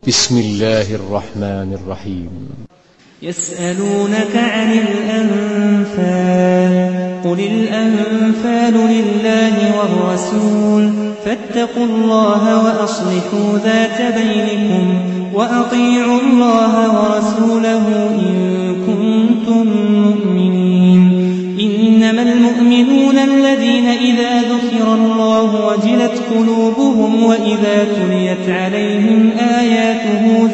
بسم الله الرحمن الرحيم. يسألونك عن الأنفال، قل الأنفال لله والرسول، فاتقوا الله وأصلحوا ذات بينكم، وأطيعوا الله ورسوله إن كنتم مؤمنين. إنما المؤمنون الذين إذا ذكر الله وجلت قلوبهم وإذا تليت عليهم آياته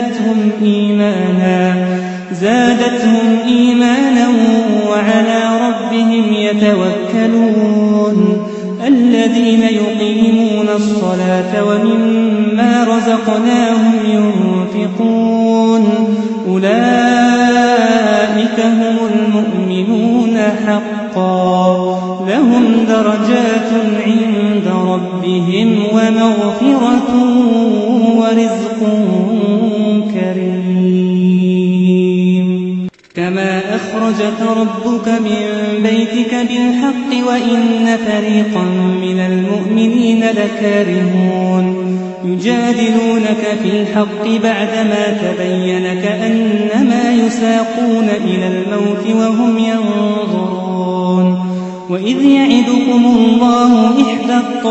زادتهم إيمانا وعلى ربهم يتوكلون. الذين يقيمون الصلاة ومما رزقناهم ينفقون، أولئك هم المؤمنون حقا، لهم درجات عند ربهم ومغفرة ورزق كريم. كما أخرجك ربك من بيتك بالحق وإن فريقا من المؤمنين لكارهون. يجادلونك في الحق بعدما تبين كأنما يساقون إلى الموت وهم ينظرون. وإذ يعدكم الله إحدى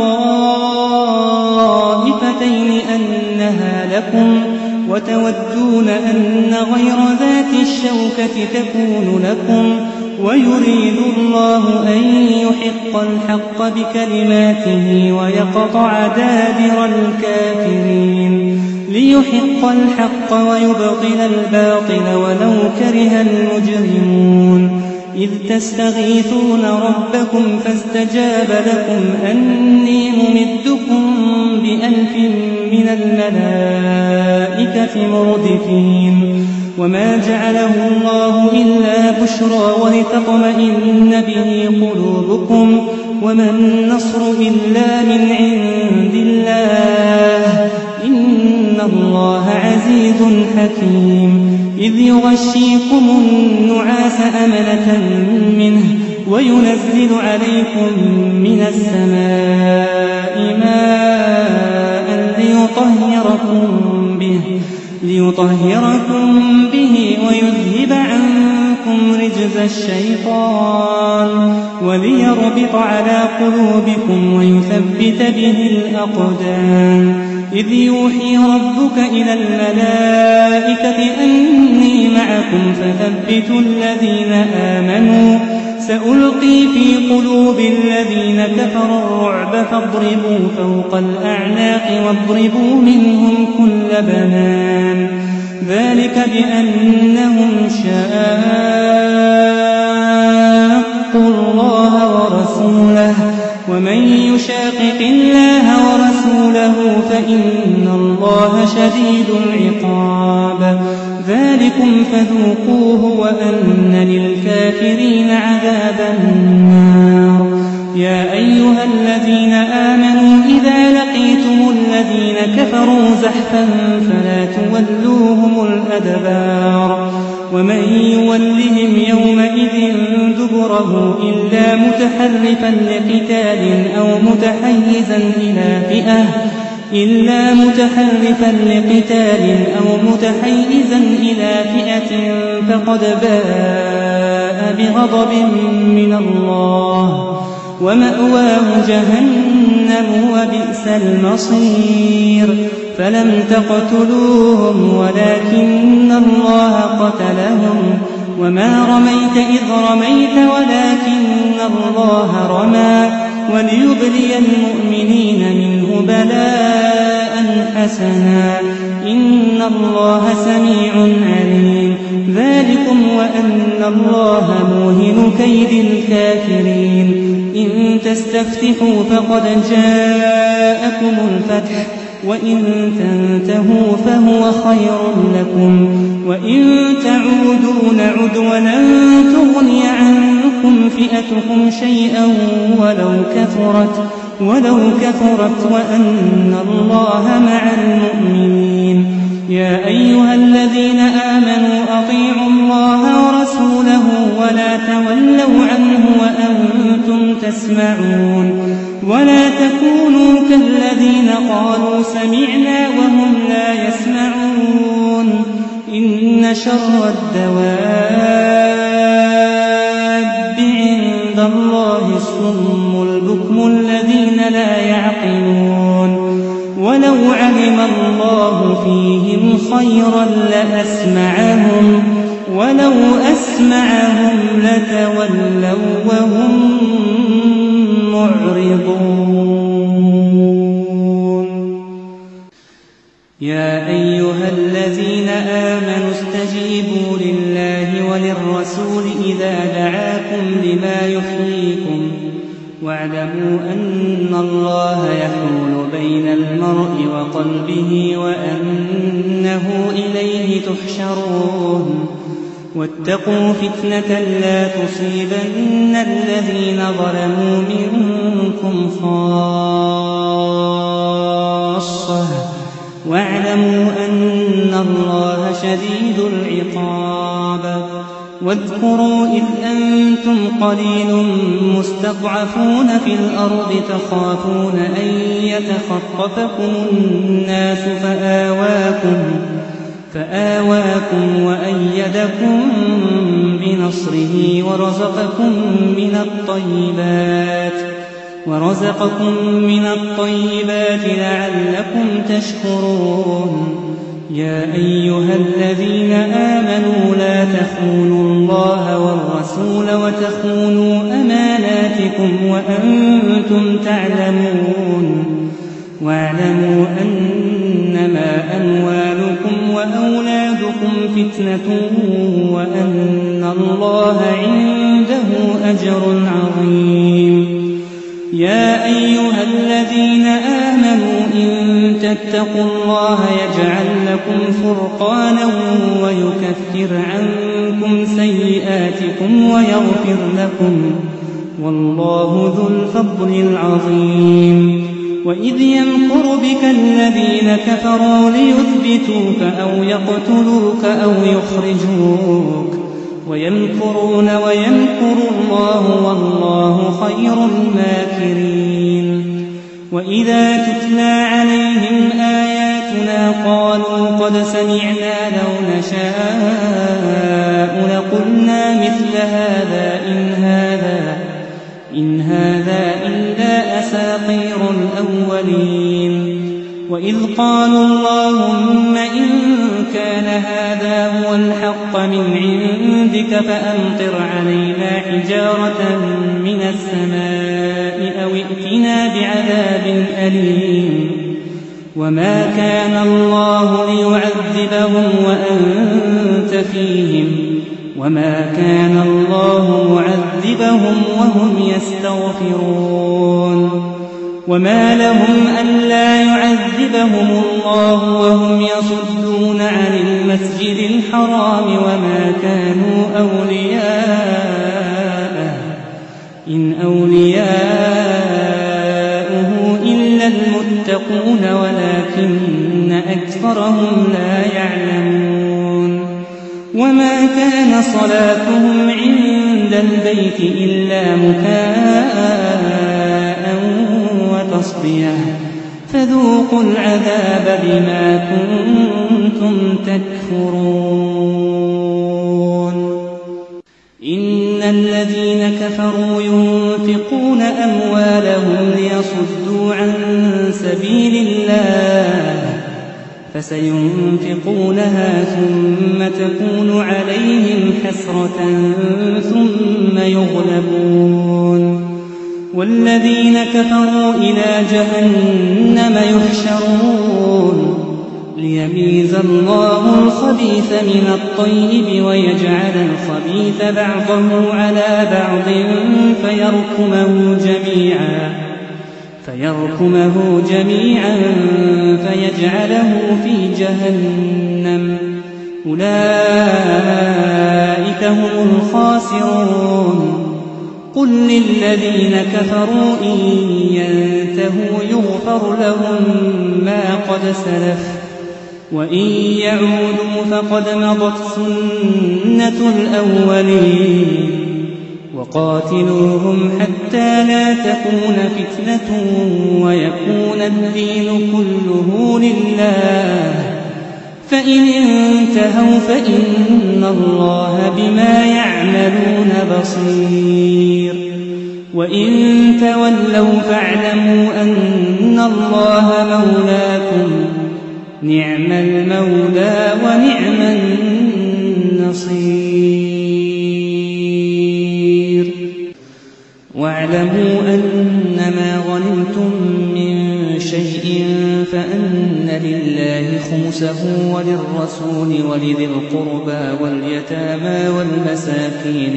الطائفتين أنها لكم، وتودون أن غير ذات الشوكة تكون لكم، ويريد الله أن يحق الحق بكلماته ويقطع دابر الكافرين، ليحق الحق ويبطل الباطل ولو كره المجرمون. إذ تستغيثون ربكم فاستجاب لكم أني ممدكم ب1000 من الملائكة مردفين. وما جعله الله إلا بشرى ولتطمئن به قلوبكم، وما النصر إلا من عند الله، إن الله عزيز حكيم. إذ يغشيكم النعاس أمنة منه وينزل عليكم من السماء ماء ليطهركم به ويذهب عنكم رجز الشيطان، وليربط على قلوبكم ويثبت به الأقدام. إذ يوحي ربك إلى الملائكة أني معكم فثبتوا الذين آمنوا، سألقي في قلوب الذين كفروا الرعب فاضربوا فوق الأعناق واضربوا منهم كل بنان. ذلك بأنهم شاقوا الله ورسوله، ومن يشاقق الله ورسوله فإن الله شديد العقاب. ذلكم فذوقوه وأن للكافرين عذاب النار. يا أيها الذين آمنوا إذا لقيتم الذين كفروا زحفا فلا تولوهم الأدبار، ومن يولهم يومئذ دبره إلا متحرفا لقتال أو متحيزا إلى فئة فقد باء بغضب من الله، ومأواه جهنم وبئس المصير. فلم تقتلوهم ولكن الله قتلهم، وما رميت إذ رميت ولكن الله رمى، وليبلي المؤمنين منه بلاء حسنا، إن الله سميع عليم. ذلكم وأن الله موهن كيد الكافرين. إن تستفتحوا فقد جاءكم الفتح، وإن تنتهوا فهو خير لكم، وإن تعودوا نعد ولن تغني عنكم فئتكم شيئا ولو كثرت وأن الله مع المؤمنين. يا أيها الذين آمنوا أطيعوا الله ورسوله ولا تولوا عنه وأنتم تسمعون. ولا تكونوا كالذين قالوا سمعنا وهم لا يسمعون. شر الدواب عند الله الصم البكم الذين لا يعقلون ولو علم الله فيهم خيرا لأسمعهم ولو أسمعهم لتولوا وهم معرضون يا أيها الذين آمنوا استجيبوا لله وللرسول إذا دعاكم لما يحييكم واعلموا أن الله يحول بين المرء وقلبه وأنه إليه تحشرون واتقوا فتنة لا تصيبن الذين ظلموا منكم خاصة واعلموا أن الله شديد العقاب واذكروا إذ أنتم قليل مستضعفون في الأرض تخافون أن يتخطفكم الناس فآواكم وأيدكم بنصره ورزقكم من الطيبات لعلكم تشكرون يا أيها الذين آمنوا لا تخونوا الله والرسول وتخونوا أماناتكم وأنتم تعلمون واعلموا أنما أموالكم وأولادكم فتنة وأن الله عنده أجر عظيم يا أيها الذين آمنوا إن تتقوا الله يجعل لكم فرقانا ويكفر عنكم سيئاتكم ويغفر لكم والله ذو الفضل العظيم وإذ يمكر بك الذين كفروا ليثبتوك أو يقتلوك أو يخرجوك ويمكرون ويمكر الله والله خير الماكرين وإذا تتلى عليهم آياتنا قالوا قد سمعنا لو نشاء لقلنا مثل هذا إن هذا إلا أساطير الأولين وإذ قالوا اللهم إن كان هذا هو الحق من عندك فأمطر علينا حجارة من السماء أو ائتنا بعذاب أليم وما كان الله ليعذبهم وأنت فيهم وما كان الله معذبهم وهم يستغفرون وما لهم ألا يعذبهم الله وهم يصدون عن المسجد الحرام وما كانوا أولياءه إن أولياؤه إلا المتقون ولكن أكثرهم لا يعلمون وما كان صلاتهم عند البيت إلا مكاء وتصدية فذوقوا العذاب بما كنتم تكفرون إن الذين كفروا ينفقون أموالهم ليصدوا عن سبيل الله فسينفقونها ثم تكون عليهم حسرة ثم يغلبون والذين كفروا إلى جهنم يحشرون ليميز الله الخبيث من الطيب ويجعل الخبيث بعضه على بعض فيركمه جميعا فيجعله في جهنم أولئك هم الخاسرون قل للذين كفروا إن ينتهوا يغفر لهم ما قد سلف وإن يعودوا فقد مضت سنة الأولين وقاتلوهم حتى لا تكون فتنة ويكون الدين كله لله فإن انتهوا فإن الله بما يعملون بصير وإن تولوا فاعلموا أن الله مولاكم نعم المولى ونعم النصير واعلموا أنما غنمتم من شيء فأن لله خمسه وللرسول ولذي القربى واليتامى والمساكين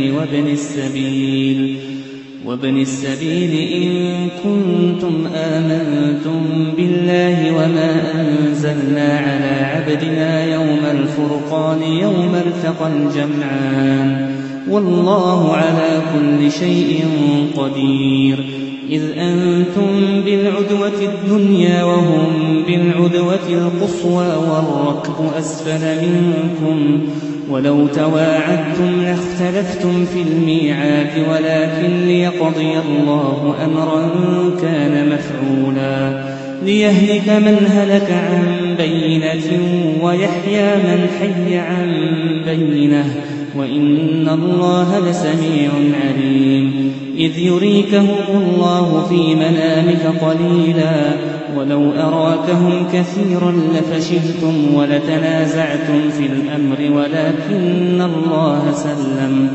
وابن السبيل إن كنتم آمنتم بالله وما أنزلنا على عبدنا يوم الفرقان يوم التقى الجمعان والله على كل شيء قدير إذ أنتم بالعدوة الدنيا وهم بالعدوة القصوى والركب أسفل منكم ولو تواعدتم لاختلفتم في الميعاد ولكن ليقضي الله أمرا كان مفعولا ليهلك من هلك عن بينة ويحيى من حي عن بينة وإن الله لسميع عليم إذ يريكهم الله في منامك قليلا ولو أراكهم كثيرا لفشلتم ولتنازعتم في الأمر ولكن الله سلم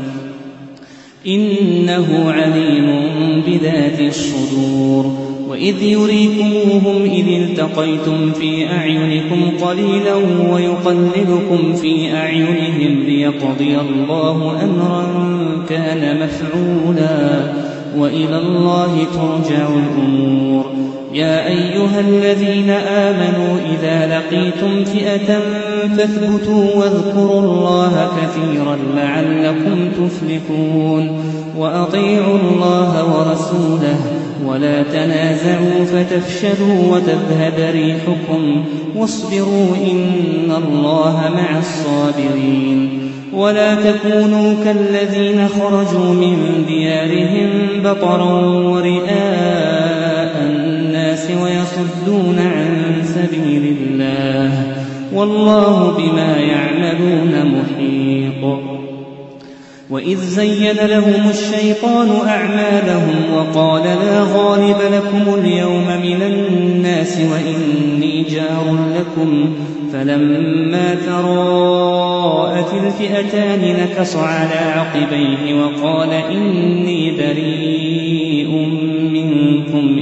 إنه عليم بذات الصدور وإذ يريكموهم إذ التقيتم في أعينكم قليلا ويقللكم في أعينهم ليقضي الله أمرا كان مفعولا وإلى الله ترجع الأمور يا أيها الذين آمنوا إذا لقيتم فئة فاثبتوا واذكروا الله كثيرا لعلكم تفلحون وأطيعوا الله ورسوله ولا تنازعوا فتفشلوا وتذهب ريحكم واصبروا إن الله مع الصابرين ولا تكونوا كالذين خرجوا من ديارهم بطرا ورئاء الناس ويصدون عن سبيل الله والله بما يعملون محيط وإذ زين لهم الشيطان أعمالهم وقال لا غالب لكم اليوم من الناس وإني جار لكم فلما تراءت الفئتان نكص على عقبيه وقال إني بريء منكم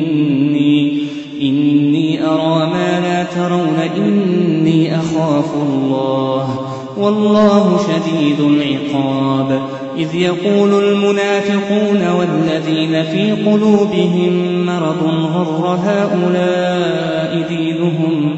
إني أرى ما لا ترون إني أخاف الله والله شديد العقاب إذ يقول المنافقون والذين في قلوبهم مرض غر هؤلاء دينهم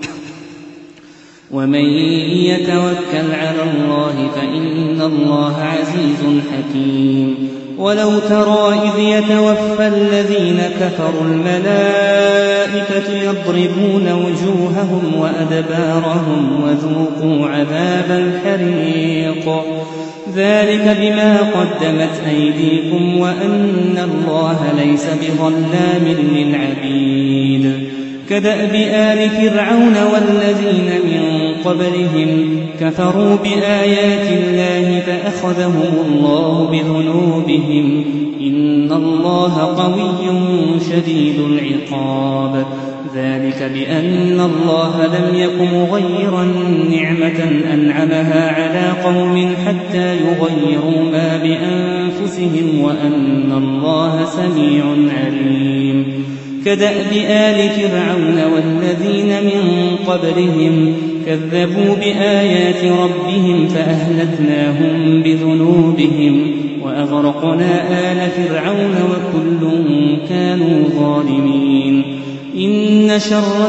ومن يتوكل على الله فإن الله عزيز حكيم ولو ترى إذ يتوفى الذين كفروا الملائكة يضربون وجوههم وأدبارهم وذوقوا عذاب الحريق ذلك بما قدمت أيديكم وأن الله ليس بظلام للعبيد كدأب آل فرعون والذين من قبلهم كفروا بآيات الله فأخذهم الله بذنوبهم إن الله قوي شديد العقاب ذلك بأن الله لم يك مغيرا نعمة أنعمها على قوم حتى يغيروا ما بأنفسهم وأن الله سميع عليم كدأب آل فرعون والذين من قبلهم كذبوا بآيات ربهم فأهلكناهم بذنوبهم وأغرقنا آل فرعون وكل كانوا ظالمين إن شر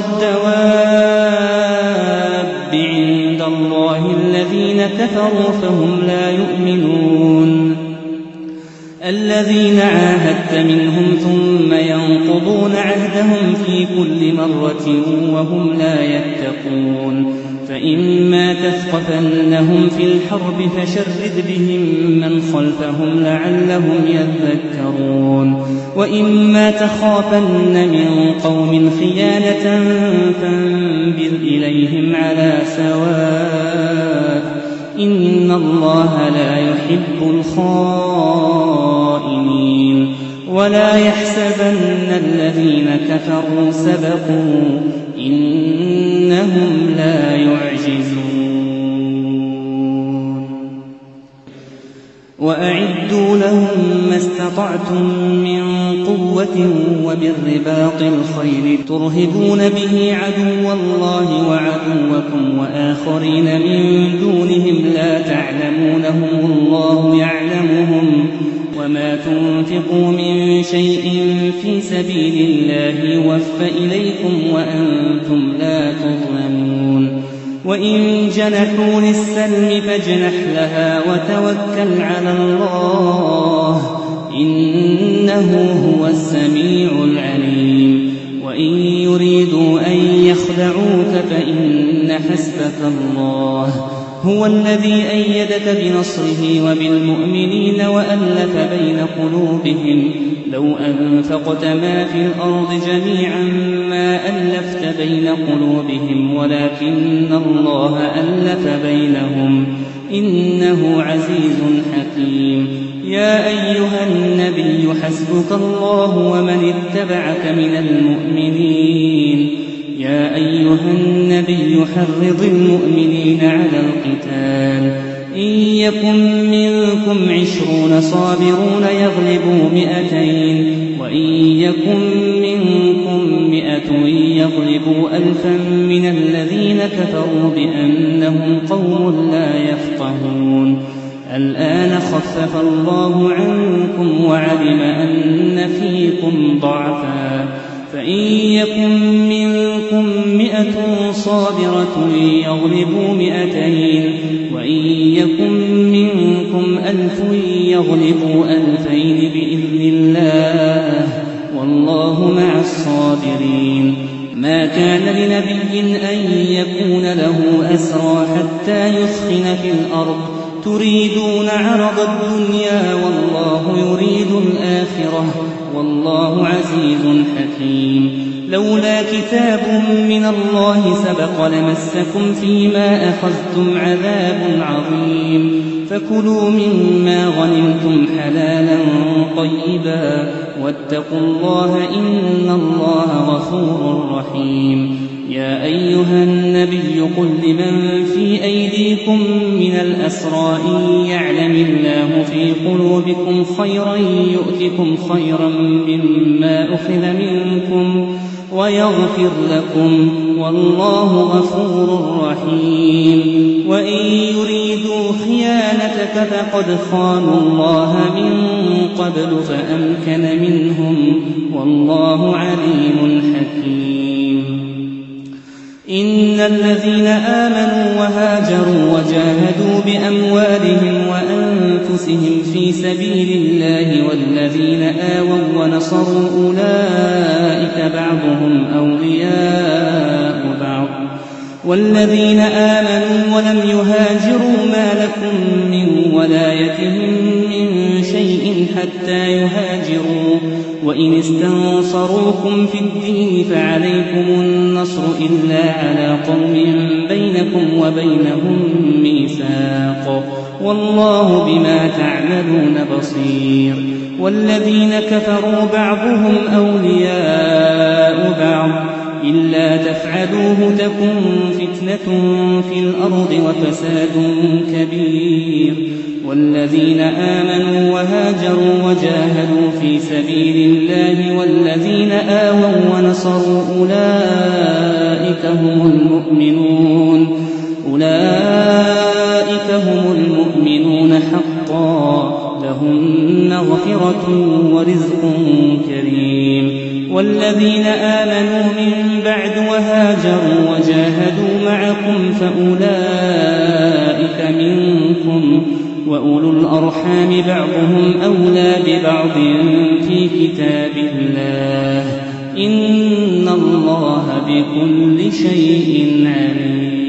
الدواب عند الله الذين كفروا فهم لا يؤمنون الذين عاهدت منهم ثم ينقضون عهدهم في كل مرة وهم لا يتقون فإما تثقفنهم في الحرب فشرد بهم من خلفهم لعلهم يذكرون وإما تخافن من قوم خيانة فانبذ إليهم على سواء إن الله لا يحب الخائنين ولا يحسبن الذين كفروا سبقوا إنهم لا يعجزون وأعدوا لهم ما استطعتم من قوة وبالرباط الخيل ترهبون به عدو الله وعدوكم وآخرين من دونهم لا تعلمونهم الله يعلمهم وما تنفقوا من شيء في سبيل الله يوفى إليكم وأنتم لا تظلمون وإن جنحوا للسلم فاجنح لها وتوكل على الله إنه هو السميع العليم وإن يريدوا أن يخدعوك فإن حسبك الله هو الذي أيدك بنصره وبالمؤمنين وألف بين قلوبهم لو أنفقت ما في الأرض جميعا ما ألفت بين قلوبهم ولكن الله ألف بينهم إنه عزيز حكيم يا أيها النبي حسبك الله ومن اتبعك من المؤمنين يا أيها النبي حرض المؤمنين على القتال إن يكن منكم 20 صابرون يغلبوا 200 وإن يكن منكم 100 يغلبوا 1000 من الذين كفروا بأنهم قوم لا يفقهون الآن خفف الله عنكم وعلم أن فيكم ضعفا فإن يكن منكم 100 صابرة يغلبوا 200 وإن يكن منكم 1000 يغلبوا 2000 بإذن الله والله مع الصابرين ما كان لنبي أن يكون له أسرى حتى يثخن في الأرض تريدون عرض الدنيا والله يريد الآخرة والله عزيز حكيم لولا كتاب من الله سبق لمسكم فيما أخذتم عذاب عظيم فكلوا مما غنمتم حلالا طيبا واتقوا الله إن الله غفور رحيم يا أيها النبي قل لمن في أيديكم من الأسرى إن يعلم الله في قلوبكم خيرا يؤتكم خيرا مما أخذ منكم ويغفر لكم والله غفور رحيم وإن يريدوا خيانتك فقد خانوا الله من قبل فأمكن منهم والله عليم حكيم إن الذين آمنوا وهاجروا وجاهدوا بأموالهم وأنفسهم في سبيل الله والذين آووا ونصروا أولئك بعضهم أولياء بعض والذين آمنوا ولم يهاجروا ما لكم من ولايتهم من شيء حتى يهاجروا وإن استنصروكم في الدين فعليكم النصر إلا على قوم بينكم وبينهم ميثاق والله بما تعملون بصير والذين كفروا بعضهم أولياء بعض إلا تفعلوه تكن فتنة في الأرض وفساد كبير والذين آمنوا وهاجروا وجاهدوا في سبيل الله والذين آووا ونصروا أولئك هم المؤمنون حقا لهم مغفرة ورزق كريم والذين آمنوا من بعد وهاجروا وجاهدوا معكم فأولئك منكم وأولو الأرحام بعضهم أولى ببعض في كتاب الله إن الله بكل شيء عليم